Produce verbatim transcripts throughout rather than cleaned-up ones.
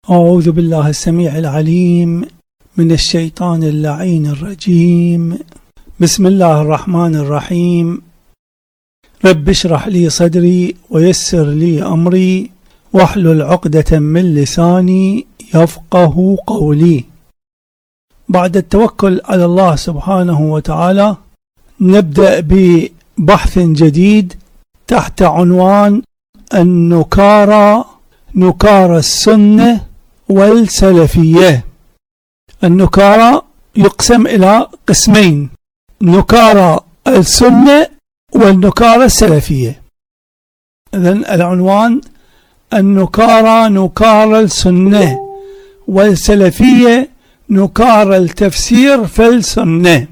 أعوذ بالله السميع العليم من الشيطان اللعين الرجيم. بسم الله الرحمن الرحيم. رب اشرح لي صدري ويسر لي أمري واحلل عقدة من لساني يفقه قولي. بعد التوكل على الله سبحانه وتعالى نبدأ ببحث جديد تحت عنوان النكارى نكارى السنة والسلفية. النكارى يقسم إلى قسمين: نكارى السنة والنكارى السلفية. إذن العنوان النكارى نكارى السنة والسلفية نكارى التفسير في السنة.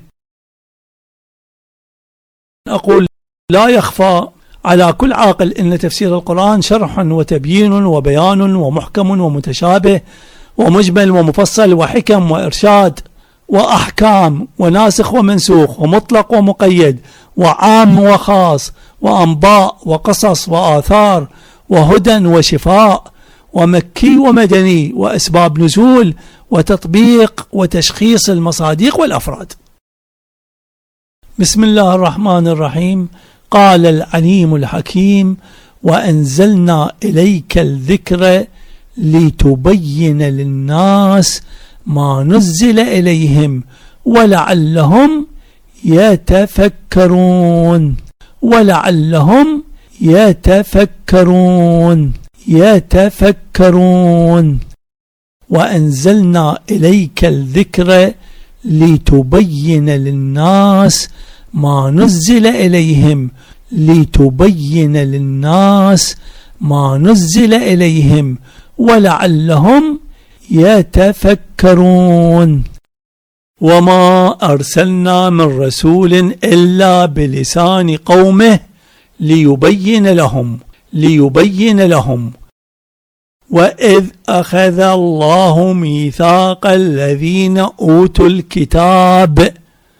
أقول لا يخفى على كل عاقل إن تفسير القرآن شرح وتبيين وبيان ومحكم ومتشابه ومجمل ومفصل وحكم وإرشاد وأحكام وناسخ ومنسوخ ومطلق ومقيد وعام وخاص وأنباء وقصص وآثار وهدى وشفاء ومكي ومدني وأسباب نزول وتطبيق وتشخيص المصادق والأفراد. بسم الله الرحمن الرحيم. قال العليم الحكيم: وأنزلنا إليك الذكر لتبين للناس ما نزل إليهم ولعلهم يتفكرون ولعلهم يتفكرون يتفكرون وأنزلنا إليك الذكر لتبين للناس ما نزل إليهم لتبين للناس ما نزل إليهم ولعلهم يتفكرون. وما أرسلنا من رسول إلا بلسان قومه ليبين لهم ليبين لهم وإذ أخذ الله ميثاق الذين أوتوا الكتاب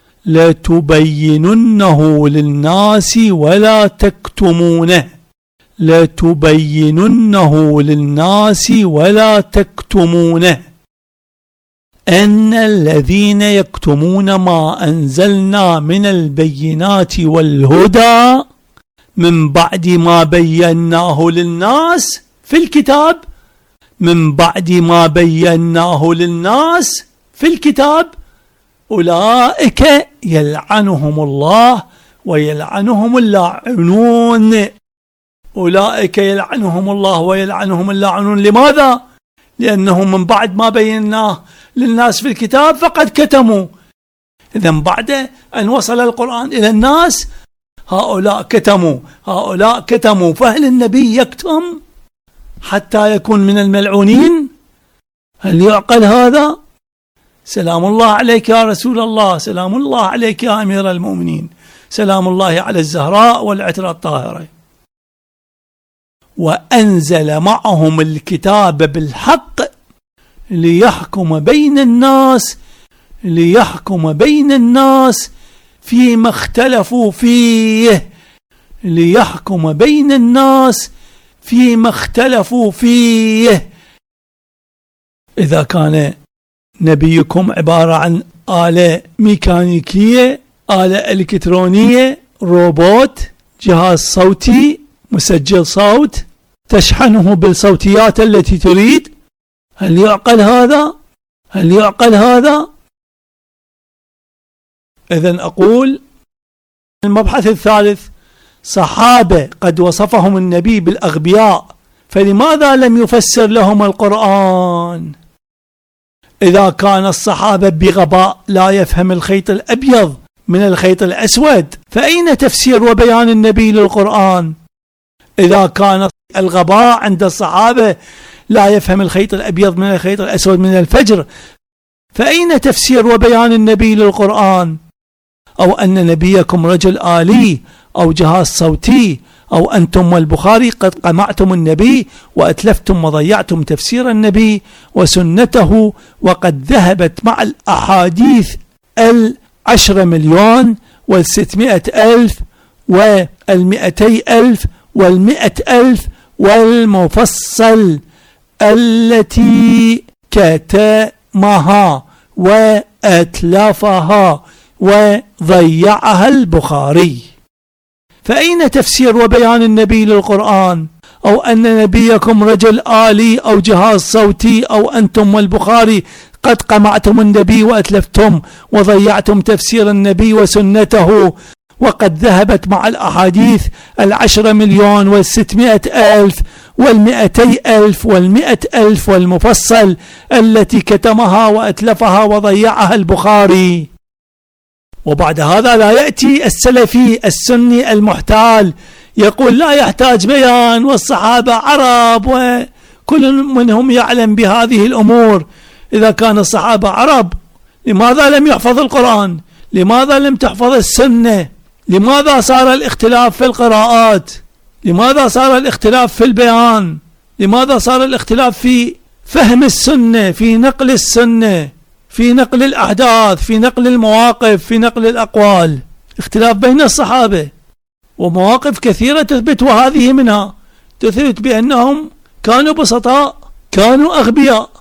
لتبيننه للناس ولا تكتمونه لتبيننه للناس ولا تكتمونه أن الذين يكتمون ما أنزلنا من البينات والهدى من بعد ما بيناه للناس في الكتاب من بعد ما بيناه للناس في الكتاب أولئك يلعنهم الله ويلعنهم اللاعنون أولئك يلعنهم الله ويلعنهم اللاعنون. لماذا؟ لأنهم من بعد ما بيناه للناس في الكتاب فقد كتموا. إذن بعد أن وصل القرآن إلى الناس هؤلاء كتموا هؤلاء كتموا فهل النبي يكتم حتى يكون من الملعونين؟ هل يعقل هذا؟ سلام الله عليك يا رسول الله، سلام الله عليك يا أمير المؤمنين، سلام الله على الزهراء والعترة الطاهرة. وأنزل معهم الكتاب بالحق ليحكم بين الناس ليحكم بين الناس فيما اختلفوا فيه ليحكم بين الناس فيما اختلفوا فيه. إذا كان نبيكم عبارة عن آلة ميكانيكية، آلة إلكترونية، روبوت، جهاز صوتي، مسجل صوت تشحنه بالصوتيات التي تريد، هل يعقل هذا؟ هل يعقل هذا؟ إذن أقول المبحث الثالث: صحابة قد وصفهم النبي بالأغبياء، فلماذا لم يفسر لهم القرآن؟ إذا كان الصحابة بغباء لا يفهم الخيط الأبيض من الخيط الأسود، فأين تفسير وبيان النبي للقرآن؟ إذا كان الغباء عند الصحابة لا يفهم الخيط الأبيض من الخيط الأسود من الفجر، فأين تفسير وبيان النبي للقرآن؟ أو أن نبيكم رجل آلي أو جهاز صوتي، أو أنتم والبخاري قد قمعتم النبي وأتلفتم وضيعتم تفسير النبي وسنته، وقد ذهبت مع الأحاديث العشر مليون والستمائة ألف والمئتي ألف والمئة ألف والمفصل التي كتمها وأتلفها وضيعها البخاري. فأين تفسير وبيان النبي للقرآن، أو أن نبيكم رجل آلي أو جهاز صوتي، أو أنتم والبخاري قد قمعتم النبي وأتلفتم وضيعتم تفسير النبي وسنته، وقد ذهبت مع الأحاديث العشر مليون والستمائة ألف والمئتي ألف والمئة ألف والمفصل التي كتمها وأتلفها وضيعها البخاري. وبعد هذا لا يأتي السلفي السني المحتال يقول لا يحتاج بيان والصحابة عرب وكل منهم يعلم بهذه الأمور. إذا كان الصحابة عرب لماذا لم يحفظ القرآن؟ لماذا لم تحفظ السنة؟ لماذا صار الاختلاف في القراءات؟ لماذا صار الاختلاف في البيان؟ لماذا صار الاختلاف في فهم السنة، في نقل السنة، في نقل الأحداث، في نقل المواقف، في نقل الأقوال؟ اختلاف بين الصحابة، ومواقف كثيرة تثبت، وهذه منها تثبت بأنهم كانوا بسطاء، كانوا أغبياء.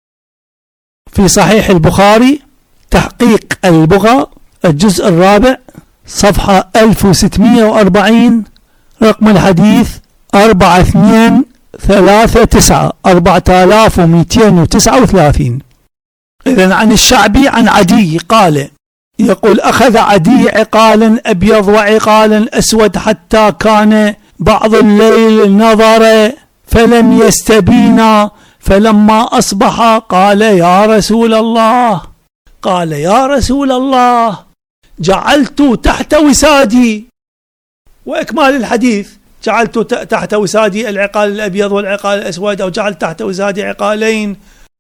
في صحيح البخاري تحقيق البغى الجزء الرابع صفحة ألف وستمائة وأربعين رقم الحديث أربعة اثنين ثلاثة تسعة أربعة آلاف ومئتين وتسعة وثلاثين. إذن عن الشعبي عن عدي قال، يقول أخذ عدي عقالا أبيض وعقالا أسود حتى كان بعض الليل نظر فلم يستبينا، فلما أصبح قال يا رسول الله قال يا رسول الله جعلت تحت وسادي. وإكمال الحديث جعلت تحت وسادي العقال الأبيض والعقال الأسود، أو جعلت تحت وسادي عقالين.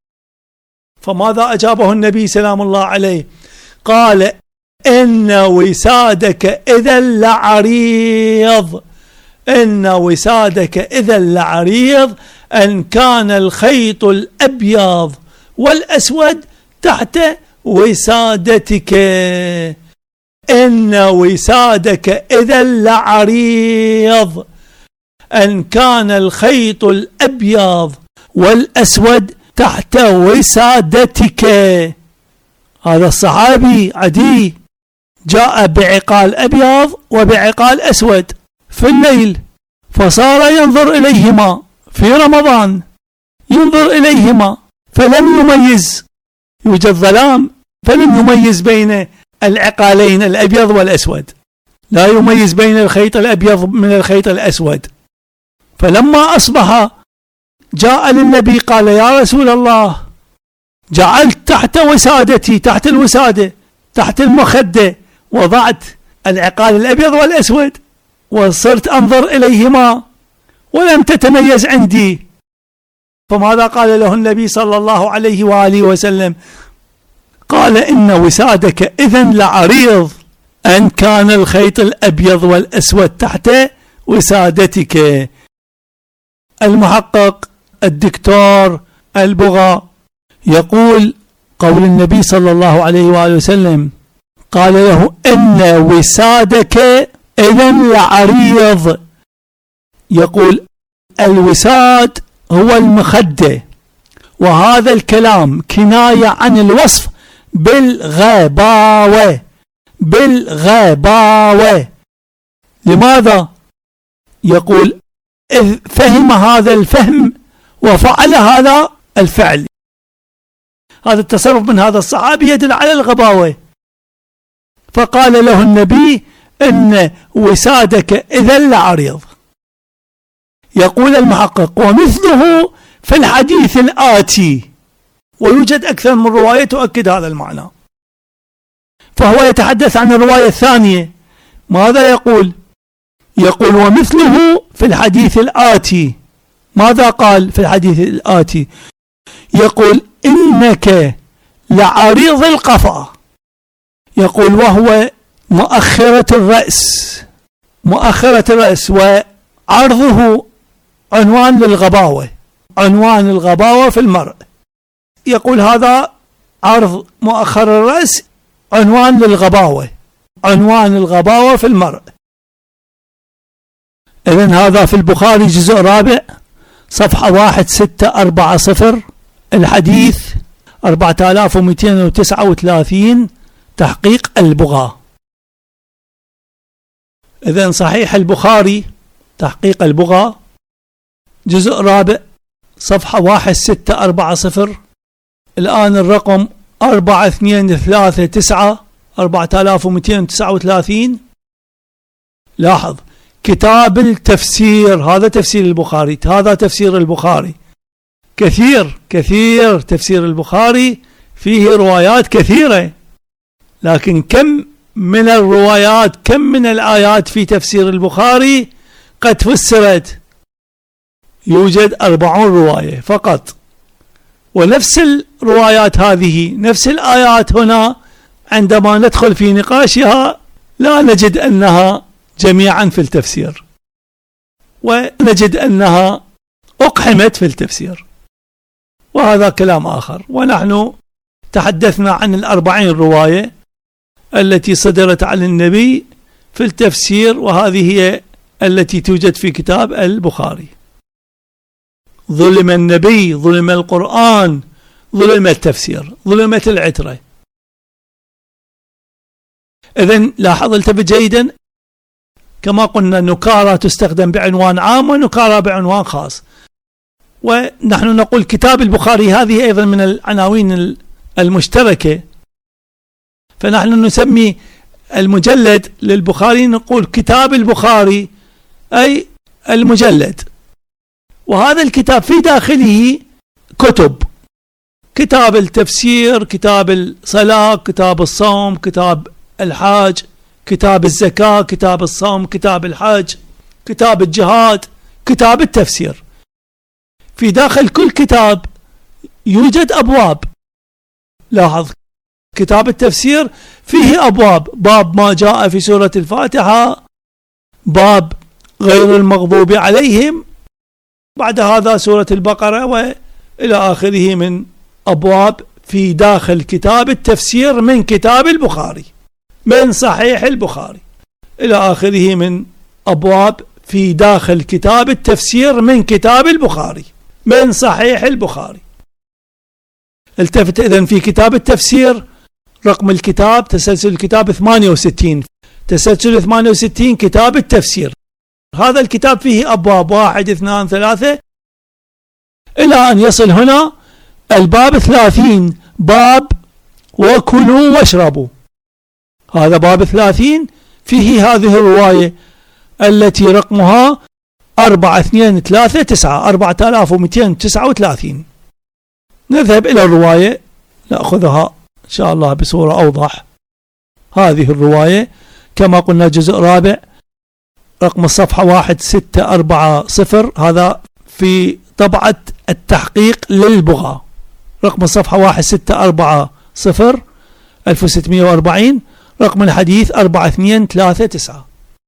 فماذا أجابه النبي سلام الله عليه؟ قال إن وسادك إذا لعريض، إن وسادك إذا لعريض أن كان الخيط الأبيض والأسود تحت وسادتك. إن وسادك إذا لعريض أن كان الخيط الأبيض والأسود تحت وسادتك. هذا الصحابي عدي جاء بعقال أبيض وبعقال أسود في الليل، فصار ينظر إليهما في رمضان، ينظر إليهما فلم يميز، يوجد ظلام فلم يميز بين العقالين الأبيض والأسود، لا يميز بين الخيط الأبيض من الخيط الأسود. فلما أصبح جاء للنبي قال يا رسول الله جعلت تحت وسادتي، تحت الوسادة، تحت المخدة، وضعت العقال الأبيض والأسود وصرت أنظر إليهما ولم تتميز عندي. فماذا قال له النبي صلى الله عليه وآله وسلم؟ قال إن وسادك إذن لعريض أن كان الخيط الأبيض والأسود تحت وسادتك. المحقق الدكتور البغى يقول قول النبي صلى الله عليه وآله وسلم قال له إن وسادك إذن لعريض. يقول الوساد هو المخدة، وهذا الكلام كناية عن الوصف بالغباوة، بالغباوة. لماذا؟ يقول إذ فهم هذا الفهم وفعل هذا الفعل. هذا التصرف من هذا الصحابي يدل على الغباوة. فقال له النبي إن وسادك إذا لعريض. يقول المحقق ومثله في الحديث الآتي، ويوجد أكثر من رواية تؤكد هذا المعنى. فهو يتحدث عن الرواية الثانية. ماذا يقول؟ يقول ومثله في الحديث الآتي. ماذا قال في الحديث الآتي؟ يقول إنك لعريض القفا. يقول وهو مؤخرة الرأس، مؤخرة الرأس، وعرضه عنوان للغباوة، عنوان الغباوة في المرء. يقول هذا عرض مؤخر الرأس عنوان للغباوة، عنوان الغباوة في المرء. إذن هذا في البخاري جزء رابع صفحة واحد ستة أربعة صفر، الحديث أربعة آلاف ومئتين وتسعة وثلاثين، تحقيق البغاة. إذن صحيح البخاري تحقيق البغاة جزء رابع صفحة واحد ستة أربعة صفر، الآن الرقم أربعة اثنين ثلاثة تسعة أربعة آلاف ومئتين وتسعة وثلاثين. لاحظ كتاب التفسير، هذا تفسير البخاري، هذا تفسير البخاري كثير كثير. تفسير البخاري فيه روايات كثيرة، لكن كم من الروايات، كم من الآيات في تفسير البخاري قد فسرت؟ يوجد أربعون رواية فقط، ونفس الروايات هذه نفس الآيات هنا عندما ندخل في نقاشها لا نجد أنها جميعا في التفسير، ونجد أنها أقحمت في التفسير، وهذا كلام آخر. ونحن تحدثنا عن الأربعين رواية التي صدرت عن النبي في التفسير، وهذه هي التي توجد في كتاب البخاري. ظلم النبي، ظلم القرآن، ظلم التفسير، ظلمت العترة. إذن لاحظ التفت جيدا، كما قلنا نكارة تستخدم بعنوان عام ونكارة بعنوان خاص، ونحن نقول كتاب البخاري هذه أيضا من العناوين المشتركة، فنحن نسمي المجلد للبخاري نقول كتاب البخاري أي المجلد. وهذا الكتاب في داخله كتب، كتاب التفسير، كتاب الصلاة، كتاب الصوم، كتاب الحاج، كتاب الزكاة، كتاب الصوم، كتاب الحج، كتاب الجهاد، كتاب التفسير. في داخل كل كتاب يوجد أبواب. لاحظ كتاب التفسير فيه أبواب، باب ما جاء في سورة الفاتحة، باب غير المغضوب عليهم، بعد هذا سورة البقرة، وإلى آخره من أبواب في داخل كتاب التفسير من كتاب البخاري، من صحيح البخاري، إلى آخره من أبواب في داخل كتاب التفسير من كتاب البخاري، من صحيح البخاري. التفت إذن في كتاب التفسير رقم الكتاب تسلسل الكتاب ثمانية وستين، تسلسل ثمانية وستين كتاب التفسير. هذا الكتاب فيه أبواب واحد اثنان ثلاثة إلى أن يصل هنا الباب ثلاثين، باب وكلوا واشربوا. هذا باب ثلاثين فيه هذه الرواية التي رقمها أربعة اثنين ثلاثة تسعة أربعة آلاف ومئتين وتسعة وثلاثين. نذهب إلى الرواية نأخذها إن شاء الله بصورة أوضح. هذه الرواية كما قلنا جزء رابع رقم الصفحة واحد ستة أربعة صفر، هذا في طبعة التحقيق للبغاة، رقم الصفحة واحد ستة أربعة صفر ألف وستمئة وأربعين، رقم الحديث أربعة اثنين ثلاثة تسعة.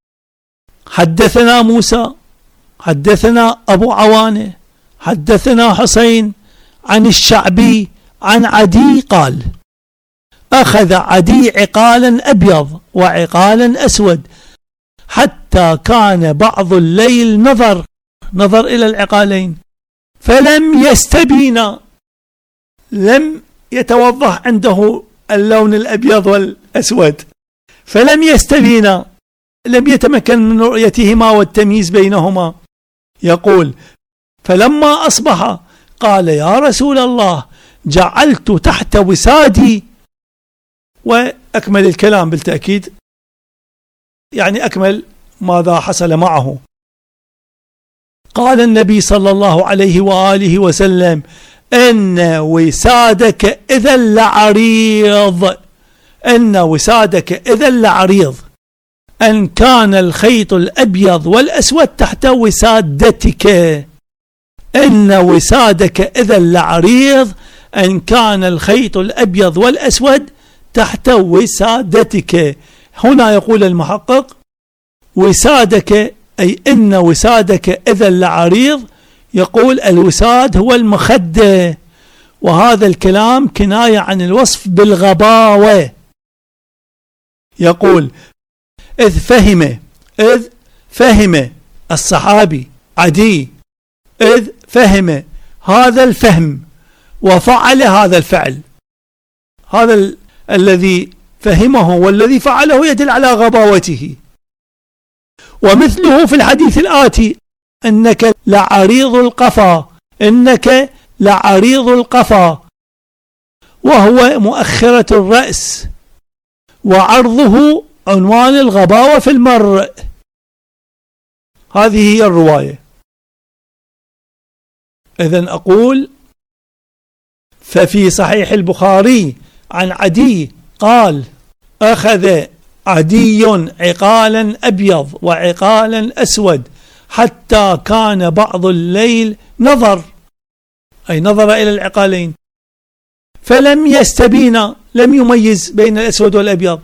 حدثنا موسى حدثنا أبو عوانة حدثنا حسين عن الشعبي عن عدي قال: أخذ عدي عقالا أبيض وعقالا أسود حتى كان بعض الليل نظر نظر إلى العقالين فلم يستبين، لم يتوضح عنده اللون الأبيض والأسود، فلم يستبين، لم يتمكن من رؤيتهما والتمييز بينهما. يقول: فلما أصبح قال: يا رسول الله، جعلت تحت وسادي. وأكمل الكلام بالتأكيد، يعني أكمل ماذا حصل معه. قال النبي صلى الله عليه وآله وسلم: إن وسادك إذا لعريض، إن وسادك إذا لعريض، أن كان الخيط الأبيض والأسود تحت وسادتك. إن وسادك إذا لعريض، أن كان الخيط الأبيض والأسود تحت وسادتك. هنا يقول المحقق: وسادك أي إن وسادك إذا لعريض، يقول الوساد هو المخدة، وهذا الكلام كناية عن الوصف بالغباوة. يقول: إذ فهم إذ فهم الصحابي عدي إذ فهم هذا الفهم وفعل هذا الفعل. هذا ال الذي فهمه والذي فعله يدل على غباوته. ومثله في الحديث الآتي: إنك لعريض القفا، إنك لعريض القفا، وهو مؤخرة الرأس، وعرضه عنوان الغباوة في المرء. هذه هي الرواية. إذن أقول: ففي صحيح البخاري عن عدي قال: أخذ عدي عقالا أبيض وعقالا أسود حتى كان بعض الليل نظر، أي نظر إلى العقالين، فلم يستبين، لم يميز بين الأسود والأبيض.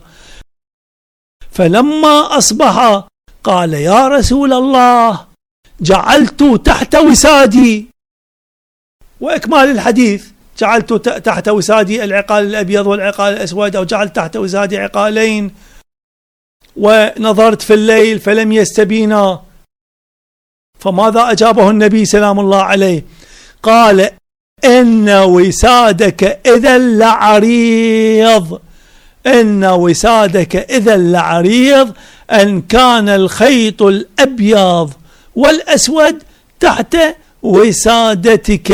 فلما أصبح قال: يا رسول الله، جعلت تحت وسادي، وإكمال الحديث: جعلت تحت وسادي العقال الأبيض والعقال الأسود، أو جعلت تحت وسادي عقالين، ونظرت في الليل فلم يستبينا. فماذا أجابه النبي سلام الله عليه؟ قال: إن وسادك إذا لعريض، إن وسادك إذا لعريض، أن كان الخيط الأبيض والأسود تحت وسادتك.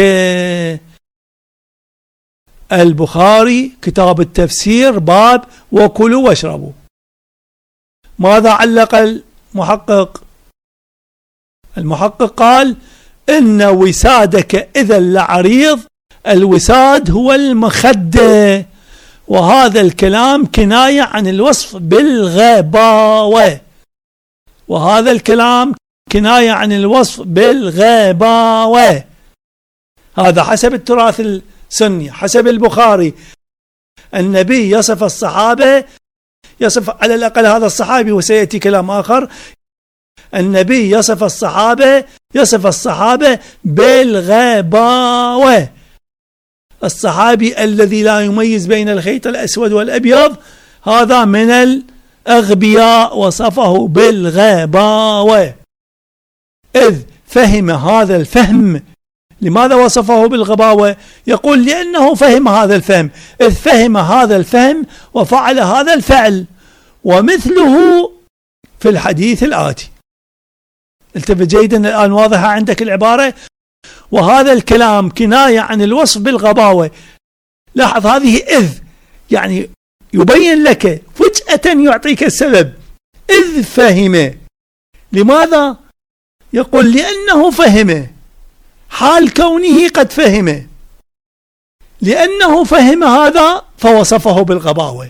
البخاري كتاب التفسير، باب وكلوا واشربوا. ماذا علق المحقق؟ المحقق قال: إن وسادك إذا لعريض، الوساد هو المخدة، وهذا الكلام كناية عن الوصف بالغباوة، وهذا الكلام كناية عن الوصف بالغباوة. هذا حسب التراث السني، حسب البخاري. النبي يصف الصحابة، يصف على الأقل هذا الصحابي، وسيأتي كلام آخر، النبي يصف الصحابة يصف الصحابة بالغباوة. الصحابي الذي لا يميز بين الخيط الأسود والأبيض هذا من الأغبياء، وصفه بالغباوة. إذ فهم هذا الفهم. لماذا وصفه بالغباوة؟ يقول: لأنه فهم هذا الفهم، إذ فهم هذا الفهم وفعل هذا الفعل. ومثله في الحديث الآتي. التفت جيدا الآن، واضحة عندك العبارة؟ وهذا الكلام كناية عن الوصف بالغباوة. لاحظ هذه إذ، يعني يبين لك فجأة، يعطيك السبب. إذ فهم. لماذا؟ يقول: لأنه فهم، حال كونه قد فهم، لأنه فهم هذا فوصفه بالغباوة.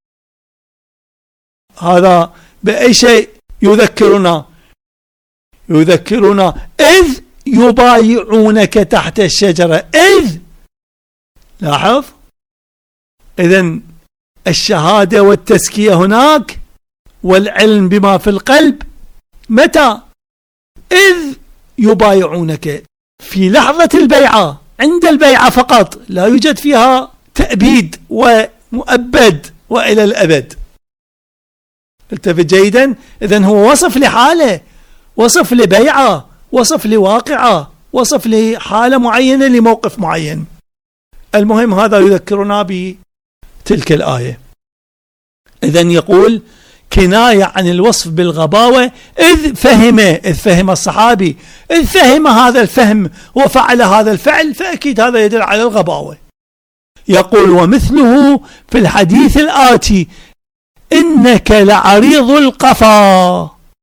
هذا بأي شيء يذكرنا؟ يذكرنا إذ يبايعونك تحت الشجرة. إذ، لاحظ، إذن الشهادة والتزكية هناك، والعلم بما في القلب متى؟ إذ يبايعونك، في لحظة البيعة، عند البيعة فقط، لا يوجد فيها تأبيد ومؤبد وإلى الأبد. التفت جيدا. إذن هو وصف لحاله، وصف لبيعة، وصف لواقعة، وصف لحالة معينة، لموقف معين. المهم هذا يذكرنا بتلك الآية. إذن يقول: كناية عن الوصف بالغباوة، إذ فهم، إذ فهم الصحابي، إذ فهم هذا الفهم وفعل هذا الفعل، فأكيد هذا يدل على الغباوة. يقول: ومثله في الحديث الآتي: إنك لعريض القفا،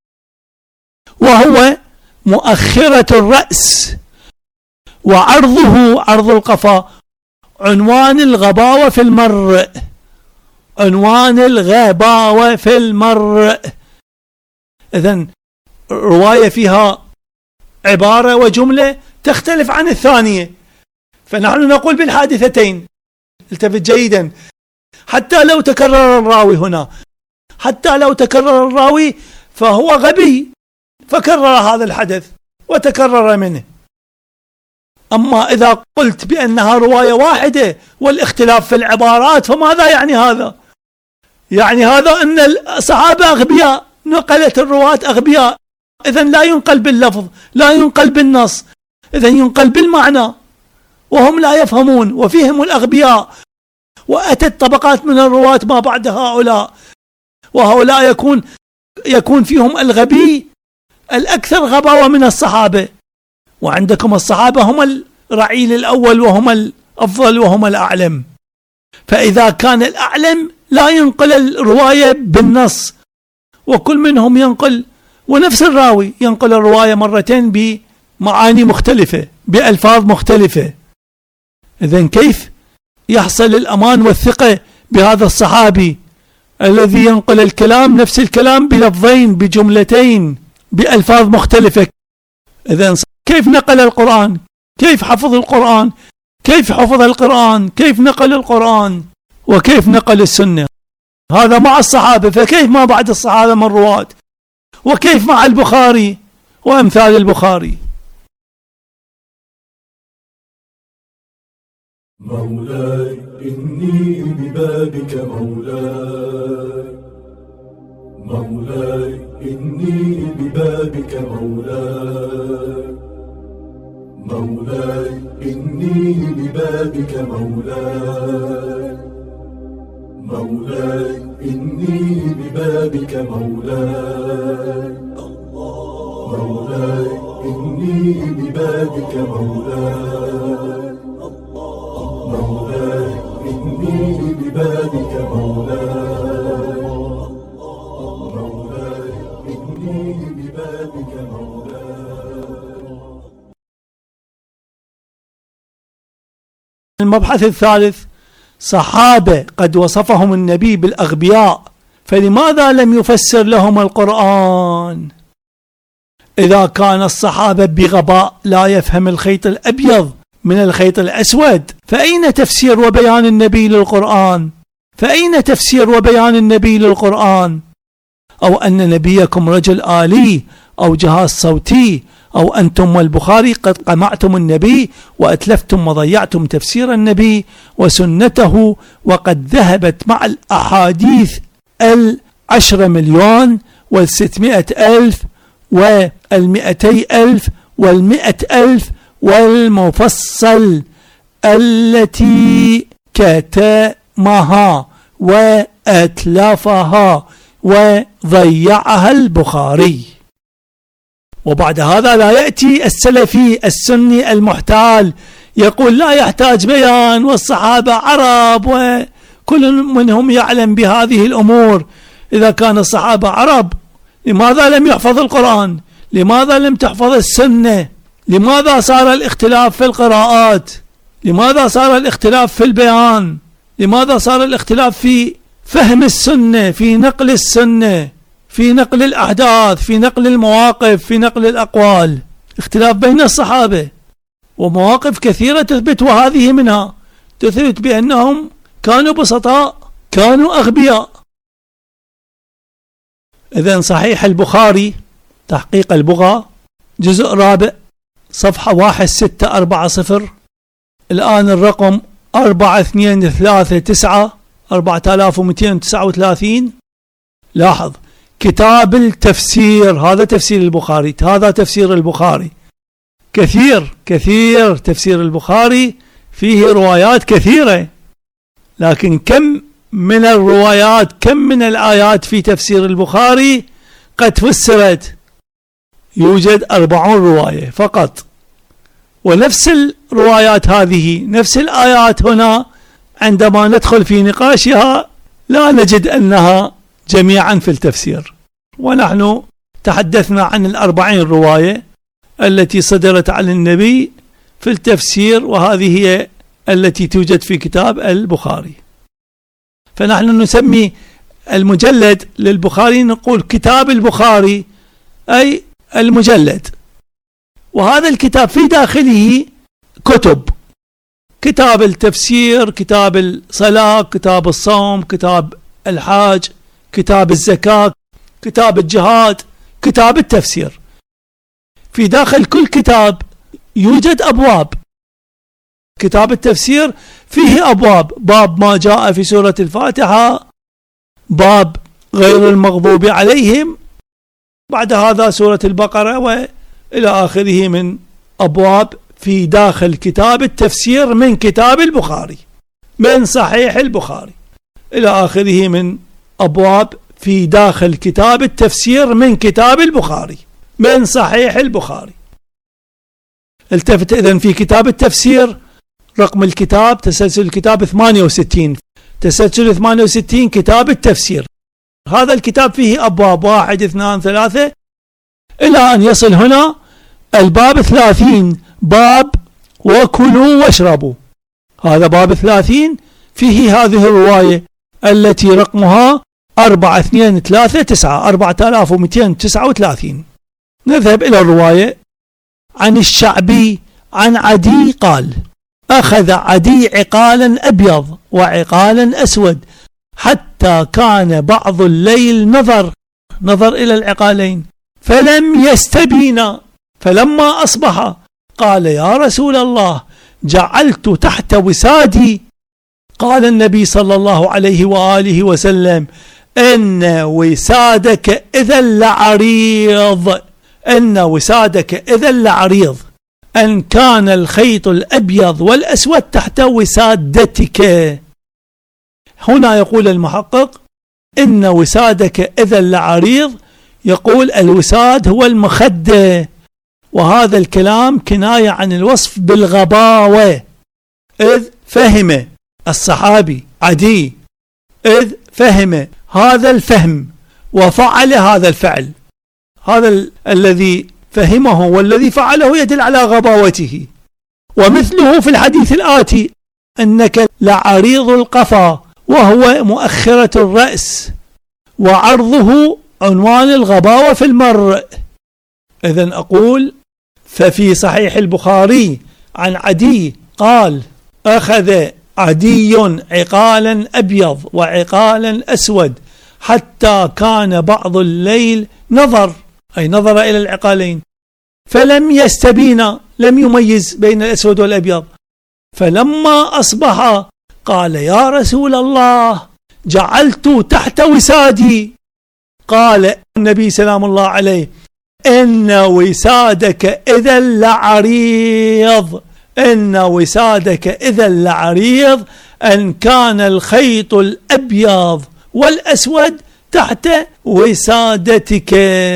وهو مؤخرة الرأس، وعرضه، عرض القفا، عنوان الغباوة في المرء، عنوان الغباوة في المرء. إذن رواية فيها عبارة وجملة تختلف عن الثانية، فنحن نقول بالحادثتين. التفت جيدا. حتى لو تكرر الراوي هنا، حتى لو تكرر الراوي فهو غبي فكرر هذا الحدث وتكرر منه. أما إذا قلت بأنها رواية واحدة والاختلاف في العبارات، فماذا يعني هذا؟ يعني هذا أن الصحابة أغبياء، نقلت الرواة أغبياء. إذن لا ينقل باللفظ، لا ينقل بالنص، إذا ينقل بالمعنى وهم لا يفهمون وفيهم الأغبياء، وأتت طبقات من الرواة ما بعد هؤلاء، وهؤلاء يكون يكون فيهم الغبي الأكثر غباوة من الصحابة، وعندكم الصحابة هم الرعيل الأول وهم الأفضل وهم الأعلم. فإذا كان الأعلم لا ينقل الرواية بالنص، وكل منهم ينقل، ونفس الراوي ينقل الرواية مرتين بمعاني مختلفة بألفاظ مختلفة، إذن كيف يحصل الأمان والثقة بهذا الصحابي الذي ينقل الكلام نفس الكلام بلفظين بجملتين بألفاظ مختلفة؟ إذن كيف نقل القرآن؟ كيف حفظ القرآن؟ كيف حفظ القرآن؟ كيف نقل القرآن؟ وكيف نقل السنة؟ هذا مع الصحابة، فكيف ما بعد الصحابة من رواة؟ وكيف مع البخاري وأمثال البخاري؟ مولاي إني ببابك مولاي، مولاي إني ببابك مولاي، مولاي إني ببابك مولاي، مولاي إني ببابك مولاي، مولاي إني ببابك مولاي، مولاي إني ببابك مولاي، مولاي إني ببابك مولاي. المبحث الثالث: صحابة قد وصفهم النبي بالأغبياء، فلماذا لم يفسر لهم القرآن؟ إذا كان الصحابة بغباء لا يفهم الخيط الأبيض من الخيط الأسود، فأين تفسير وبيان النبي للقرآن؟ فأين تفسير وبيان النبي للقرآن؟ أو أن نبيكم رجل آلي أو جهاز صوتي، أو أنتم والبخاري قد قمعتم النبي وأتلفتم وضيعتم تفسير النبي وسنته، وقد ذهبت مع الأحاديث العشرة مليون والستمائة ألف والمئتي ألف والمئة ألف والمفصل التي كتمها وأتلفها وضيعها البخاري. وبعد هذا لا يأتي السلفي السني المحتال يقول لا يحتاج بيان والصحابة عرب وكل منهم يعلم بهذه الأمور. إذا كان الصحابة عرب لماذا لم يحفظ القرآن؟ لماذا لم تحفظ السنة؟ لماذا صار الاختلاف في القراءات؟ لماذا صار الاختلاف في البيان؟ لماذا صار الاختلاف في فهم السنة، في نقل السنة، في نقل الأحداث، في نقل المواقف، في نقل الأقوال؟ اختلاف بين الصحابة، ومواقف كثيرة تثبت، وهذه منها تثبت بأنهم كانوا بسطاء، كانوا أغبياء. إذن صحيح البخاري تحقيق البغى جزء رابع صفحة واحد ستة أربعة صفر، الآن الرقم أربعة اثنين ثلاثة تسعة أربعة آلاف ومئتين وتسعة وثلاثين. لاحظ كتاب التفسير، هذا تفسير البخاري، هذا تفسير البخاري كثير كثير. تفسير البخاري فيه روايات كثيرة، لكن كم من الروايات، كم من الآيات في تفسير البخاري قد فسرت؟ يوجد أربعون رواية فقط، ونفس الروايات هذه، نفس الآيات هنا عندما ندخل في نقاشها لا نجد أنها جميعا في التفسير. ونحن تحدثنا عن الأربعين رواية التي صدرت عن النبي في التفسير، وهذه هي التي توجد في كتاب البخاري. فنحن نسمي المجلد للبخاري نقول كتاب البخاري، أي المجلد. وهذا الكتاب في داخله كتب، كتاب التفسير، كتاب الصلاة، كتاب الصوم، كتاب الحاج، كتاب الزكاة، كتاب الجهاد، كتاب التفسير. في داخل كل كتاب يوجد أبواب. كتاب التفسير فيه أبواب، باب ما جاء في سورة الفاتحة، باب غير المغضوب عليهم، بعد هذا سورة البقرة وإلى آخره من أبواب في داخل كتاب التفسير من كتاب البخاري، من صحيح البخاري إلى آخره، من أبواب في داخل كتاب التفسير من كتاب البخاري من صحيح البخاري. التفت إذن في كتاب التفسير رقم الكتاب تسلسل الكتاب ثمانية وستين، تسلسل ثمانية وستين كتاب التفسير. هذا الكتاب فيه أبواب واحد اثنان ثلاثة إلى أن يصل هنا الباب ثلاثين، باب وكلوا واشربوا. هذا باب ثلاثين فيه هذه الرواية التي رقمها أربعة اثنين ثلاثة تسعة أربعة آلاف ومئتين وتسعة وثلاثين. نذهب إلى الرواية. عن الشعبي عن عدي قال: أخذ عدي عقالا أبيض وعقالا أسود حتى كان بعض الليل نظر نظر إلى العقالين فلم يستبينا، فلما أصبح قال: يا رسول الله، جعلت تحت وسادي. قال النبي صلى الله عليه وآله وسلم: إن وسادك إذا لعريض إن وسادك إذا لعريض أن كان الخيط الأبيض والأسود تحت وسادتك. هنا يقول المحقق: إن وسادك إذا لعريض، يقول الوساد هو المخدة، وهذا الكلام كناية عن الوصف بالغباوة، إذ فهم الصحابي عدي إذ فهم هذا الفهم وفعل هذا الفعل. هذا ال الذي فهمه والذي فعله يدل على غباوته. ومثله في الحديث الآتي: أنك لعريض القفا، وهو مؤخرة الرأس، وعرضه عنوان الغباوة في المرء. إذن أقول: ففي صحيح البخاري عن عدي قال: أخذ عدي عقالا أبيض وعقالا أسود حتى كان بعض الليل نظر، أي نظر إلى العقالين، فلم يستبين، لم يميز بين الأسود والأبيض. فلما أصبح قال: يا رسول الله، جعلت تحت وسادي. قال النبي سلام الله عليه: إن وسادك إذا لعريض إن وسادك إذا لعريض أن كان الخيط الأبيض والأسود تحت وسادتك.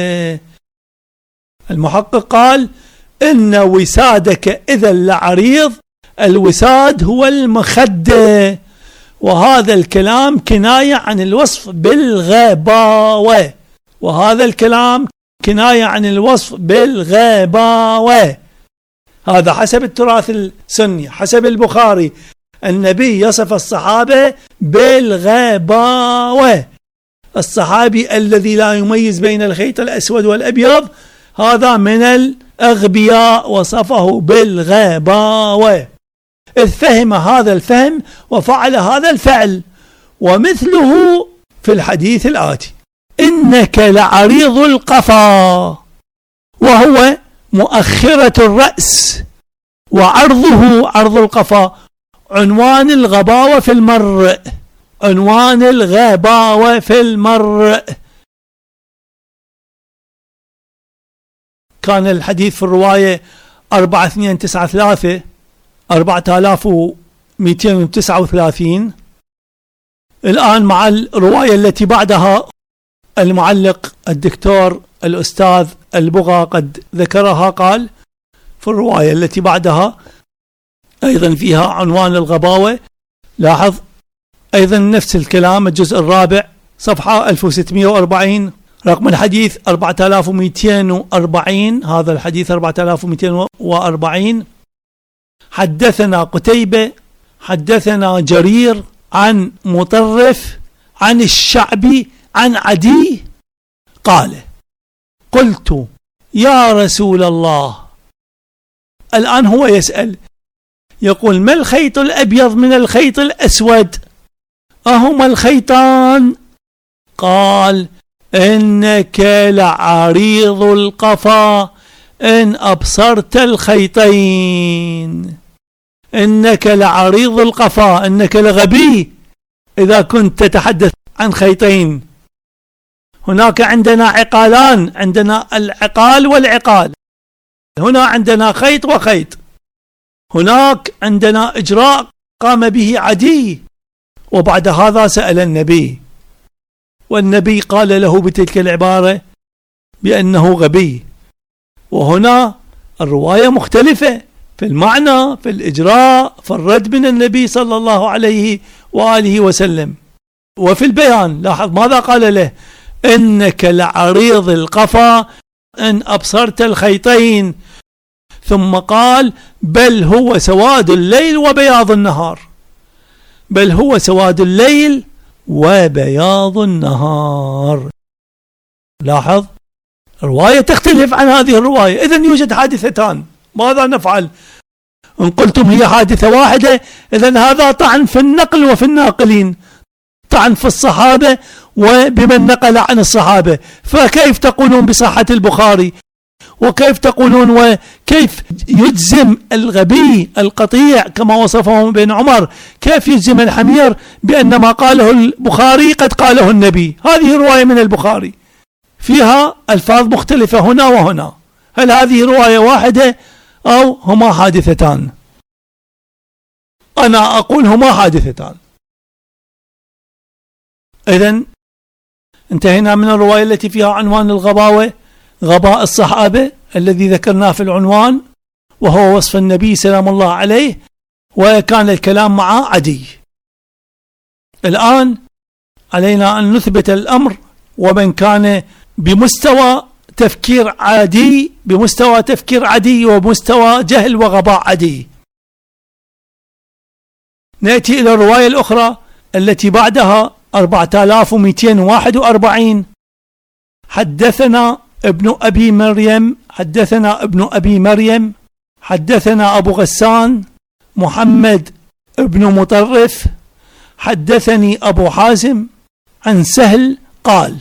المحقق قال: إن وسادك إذا لعريض، الوساد هو المخدة، وهذا الكلام كناية عن الوصف بالغباوة وهذا الكلام كناية عن الوصف بالغباوة. هذا حسب التراث السني، حسب البخاري، النبي يصف الصحابة بالغباوة. الصحابي الذي لا يميز بين الخيط الأسود والأبيض هذا من الأغبياء، وصفه بالغباوة، إذ فهم هذا الفهم وفعل هذا الفعل. ومثله في الحديث الآتي: إنك لعريض القفا، وهو مؤخرة الرأس، وعرضه عرض القفا عنوان الغباوة في المرء عنوان الغباوة في المرء. كان الحديث في الرواية أربعة اثنين تسعة ثلاثة أربعة آلاف ومئتين وتسعة وثلاثين. الآن مع الرواية التي بعدها المعلق الدكتور الأستاذ البغا قد ذكرها، قال في الرواية التي بعدها أيضا فيها عنوان الغباوة. لاحظ أيضا نفس الكلام، الجزء الرابع صفحة ألف وستمئة وأربعين، رقم الحديث أربعة آلاف ومئتين وأربعين. هذا الحديث أربعة آلاف ومئتين وأربعين: حدثنا قتيبة حدثنا جرير عن مطرف عن الشعبي عن عدي قال: قلت يا رسول الله. الآن هو يسأل، يقول: ما الخيط الأبيض من الخيط الأسود؟ أهما الخيطان؟ قال: إنك لعريض القفا إن أبصرت الخيطين. إنك لعريض القفا، إنك لغبي إذا كنت تتحدث عن خيطين. هناك عندنا عقالان، عندنا العقال والعقال. هنا عندنا خيط وخيط، هناك عندنا إجراء قام به عدي، وبعد هذا سأل النبي، والنبي قال له بتلك العبارة بأنه غبي. وهنا الرواية مختلفة في المعنى، في الإجراء، في الرد من النبي صلى الله عليه وآله وسلم، وفي البيان. لاحظ ماذا قال له: إنك لعريض القفا إن أبصرت الخيطين، ثم قال: بل هو سواد الليل وبياض النهار، بل هو سواد الليل وبياض النهار. لاحظ رواية تختلف عن هذه الرواية. إذن يوجد حادثتان، ماذا نفعل؟ إن قلتم هي حادثة واحدة، إذن هذا طعن في النقل وفي الناقلين، طعن في الصحابة وبمن نقل عن الصحابة. فكيف تقولون بصحة البخاري؟ وكيف تقولون وكيف يجزم الغبي القطيع كما وصفه بن عمر، كيف يجزم الحمير بأن ما قاله البخاري قد قاله النبي؟ هذه رواية من البخاري فيها ألفاظ مختلفة هنا وهنا. هل هذه رواية واحدة أو هما حادثتان؟ أنا أقول هما حادثتان. إذن انتهينا من الرواية التي فيها عنوان الغباوة، غباء الصحابة الذي ذكرناه في العنوان، وهو وصف النبي سلام الله عليه، وكان الكلام مع عدي. الآن علينا أن نثبت الأمر، ومن كان بمستوى تفكير عادي، بمستوى تفكير عدي ومستوى جهل وغباء عدي. نأتي إلى الرواية الأخرى التي بعدها أربعة آلاف ومئتين وواحد وأربعين. حدثنا ابن أبي مريم حدثنا ابن أبي مريم حدثنا أبو غسان محمد ابن مطرف حدثني أبو حازم عن سهل قال: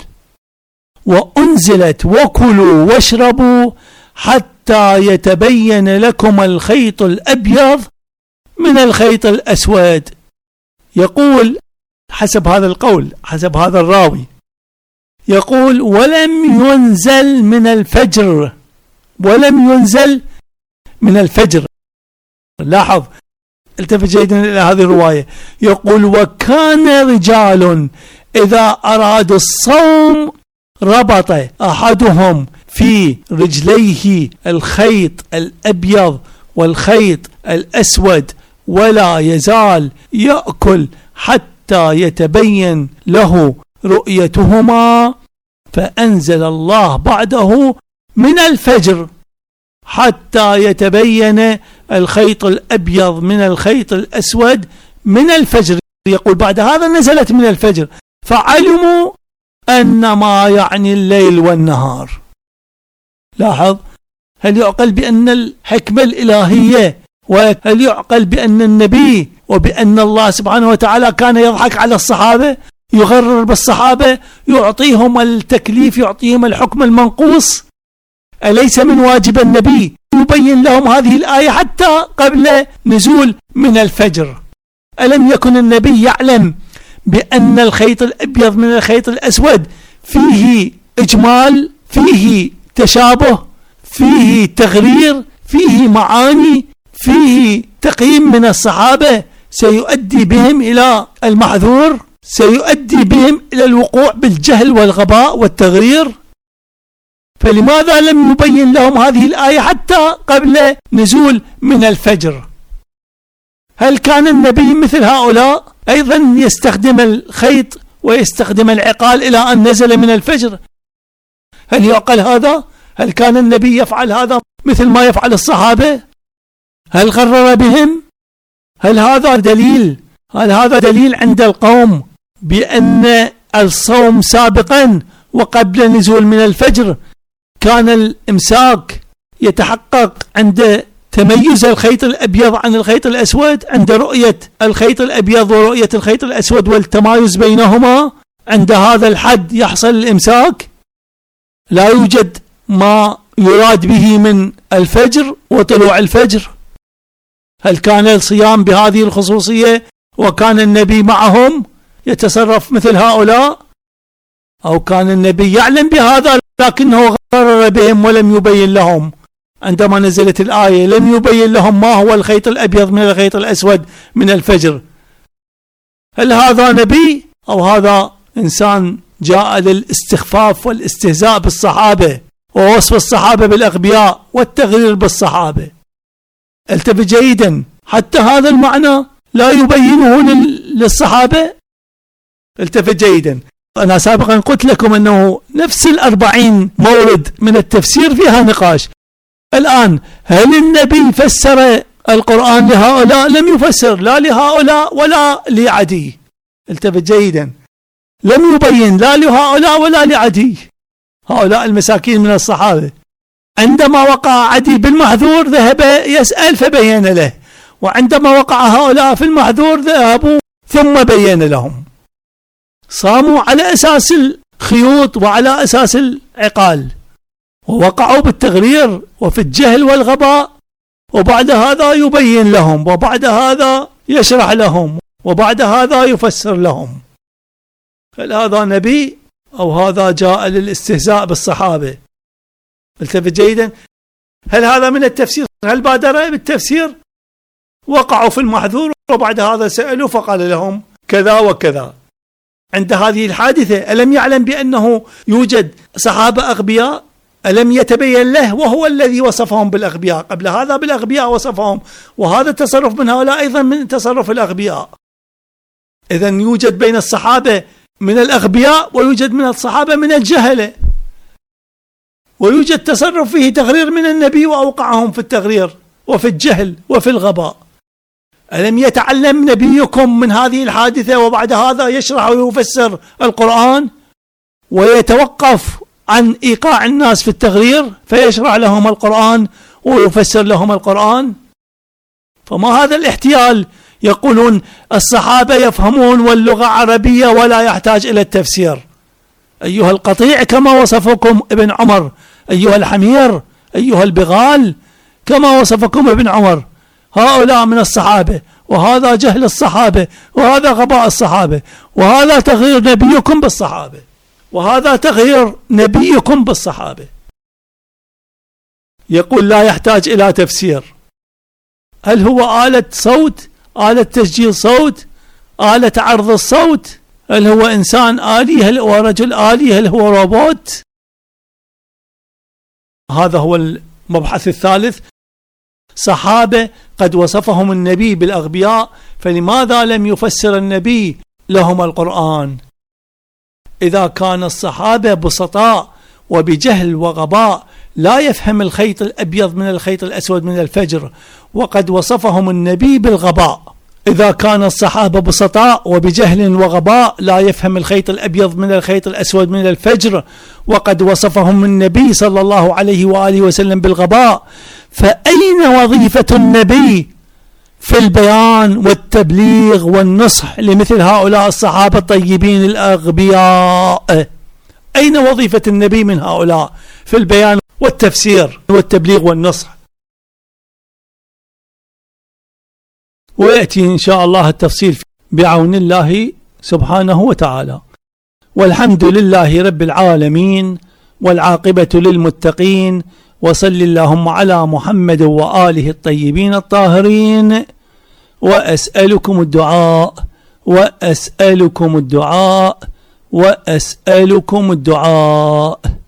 وأنزلت وكلوا واشربوا حتى يتبين لكم الخيط الأبيض من الخيط الأسود. يقول حسب هذا القول، حسب هذا الراوي، يقول: ولم ينزل من الفجر، ولم ينزل من الفجر. لاحظ، التفت جيدا إلى هذه الرواية. يقول: وكان رجال إذا أرادوا الصوم ربط أحدهم في رجليه الخيط الأبيض والخيط الأسود، ولا يزال يأكل حتى يتبين له رؤيتهما، فأنزل الله بعده من الفجر حتى يتبين الخيط الأبيض من الخيط الأسود من الفجر. يقول بعد هذا نزلت من الفجر، فعلموا أن ما يعني الليل والنهار. لاحظ، هل يعقل بأن الحكمة الإلهية، وهل يعقل بأن النبي وبأن الله سبحانه وتعالى كان يضحك على الصحابة، يغرر بالصحابة، يعطيهم التكليف، يعطيهم الحكم المنقوص؟ أليس من واجب النبي يبين لهم هذه الآية حتى قبل نزول من الفجر؟ ألم يكن النبي يعلم بأن الخيط الأبيض من الخيط الأسود فيه إجمال، فيه تشابه، فيه تغرير، فيه معاني، فيه تقييم من الصحابة سيؤدي بهم إلى المحذور، سيؤدي بهم إلى الوقوع بالجهل والغباء والتغرير؟ فلماذا لم يبين لهم هذه الآية حتى قبل نزول من الفجر؟ هل كان النبي مثل هؤلاء أيضا يستخدم الخيط ويستخدم العقال إلى أن نزل من الفجر؟ هل يعقل هذا؟ هل كان النبي يفعل هذا مثل ما يفعل الصحابة؟ هل غرر بهم؟ هل هذا دليل هل هذا دليل عند القوم بأن الصوم سابقا وقبل نزول من الفجر كان الإمساك يتحقق عند تميز الخيط الأبيض عن الخيط الأسود، عند رؤية الخيط الأبيض ورؤية الخيط الأسود والتمايز بينهما؟ عند هذا الحد يحصل الإمساك؟ لا يوجد ما يراد به من الفجر وطلوع الفجر. هل كان الصيام بهذه الخصوصية وكان النبي معهم يتصرف مثل هؤلاء؟ أو كان النبي يعلم بهذا لكنه غرر بهم ولم يبين لهم؟ عندما نزلت الآية لم يبين لهم ما هو الخيط الأبيض من الخيط الأسود من الفجر. هل هذا نبي أو هذا إنسان جاء للاستخفاف والاستهزاء بالصحابة ووصف الصحابة بالأغبياء والتغرير بالصحابة؟ التفت جيدا، حتى هذا المعنى لا يبينه للصحابة. التفت جيدا، أنا سابقا قلت لكم أنه نفس الأربعين مورد من التفسير فيها نقاش. الآن هل النبي فسر القرآن لهؤلاء؟ لم يفسر لا لهؤلاء ولا لعدي. التفت جيدا، لم يبين لا لهؤلاء ولا لعدي، هؤلاء المساكين من الصحابة. عندما وقع عدي بالمحذور ذهب يسأل فبين له، وعندما وقع هؤلاء في المحذور ذهبوا ثم بين لهم. صاموا على أساس الخيوط وعلى أساس العقال، ووقعوا بالتغرير وفي الجهل والغباء، وبعد هذا يبين لهم، وبعد هذا يشرح لهم، وبعد هذا يفسر لهم. هل هذا نبي أو هذا جاء للاستهزاء بالصحابة؟ التفت جيدا، هل هذا من التفسير؟ هل بادر بالتفسير؟ وقعوا في المحذور وبعد هذا سألوا فقال لهم كذا وكذا. عند هذه الحادثة ألم يعلم بأنه يوجد صحابة أغبياء؟ ألم يتبين له وهو الذي وصفهم بالأغبياء؟ قبل هذا بالأغبياء وصفهم، وهذا التصرف من هؤلاء أيضا من تصرف الأغبياء. إذن يوجد بين الصحابة من الأغبياء ويوجد من الصحابة من الجهلة، ويوجد تصرف فيه تغرير من النبي وأوقعهم في التغرير وفي الجهل وفي الغباء. ألم يتعلم نبيكم من هذه الحادثة وبعد هذا يشرح ويفسر القرآن ويتوقف عن إيقاع الناس في التغرير فيشرح لهم القرآن ويفسر لهم القرآن؟ فما هذا الاحتيال؟ يقولون الصحابة يفهمون واللغة عربية ولا يحتاج إلى التفسير. أيها القطيع كما وصفكم ابن عمر، أيها الحمير، أيها البغال كما وصفكم ابن عمر، هؤلاء من الصحابة، وهذا جهل الصحابة، وهذا غباء الصحابة، وهذا تغيير نبيكم بالصحابة، وهذا تغيير نبيكم بالصحابة. يقول لا يحتاج إلى تفسير. هل هو آلة صوت، آلة تسجيل صوت، آلة عرض الصوت؟ هل هو إنسان آلي؟ هل هو رجل آلي؟ هل هو روبوت؟ هذا هو المبحث الثالث. صحابة قد وصفهم النبي بالأغبياء، فلماذا لم يفسر النبي لهم القرآن؟ إذا كان الصحابة بسطاء وبجهل وغباء لا يفهم الخيط الأبيض من الخيط الأسود من الفجر، وقد وصفهم النبي بالغباء. إذا كان الصحابة بسطاء وبجهل وغباء لا يفهم الخيط الأبيض من الخيط الأسود من الفجر، وقد وصفهم النبي صلى الله عليه وآله وسلم بالغباء، فأين وظيفة النبي في البيان والتبليغ والنصح لمثل هؤلاء الصحابة الطيبين الأغبياء؟ أين وظيفة النبي من هؤلاء في البيان والتفسير والتبليغ والنصح؟ ويأتي إن شاء الله التفصيل بعون الله سبحانه وتعالى. والحمد لله رب العالمين، والعاقبة للمتقين، وصل اللهم على محمد وآله الطيبين الطاهرين. وأسألكم الدعاء وأسألكم الدعاء وأسألكم الدعاء.